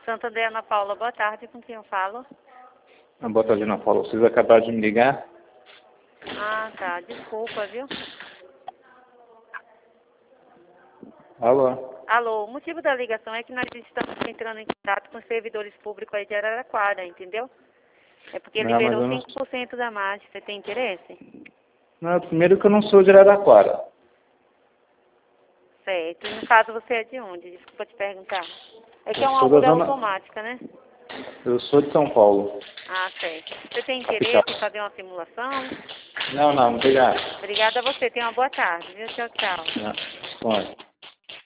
Santander, Ana Paula, boa tarde, com quem eu falo? Boa tarde, Ana Paula. Vocês acabaram de me ligar? Ah, tá, desculpa, viu? Alô? Alô, o motivo da ligação é que nós estamos entrando em contato com servidores públicos aí de Araraquara, entendeu? É porque Não, mas liberou eu não... 5% da margem, você tem interesse? Não, primeiro que eu não sou de Araraquara. Certo, e no caso você é de onde? Desculpa te perguntar. É que é Eu uma sou da agulha zona... automática, né? Eu sou de São Paulo. Ah, certo. Você tem Capital. interesse em fazer uma simulação? Não, obrigado. Obrigada a você, tenha uma boa tarde, viu? Tchau, tchau. Não, pode.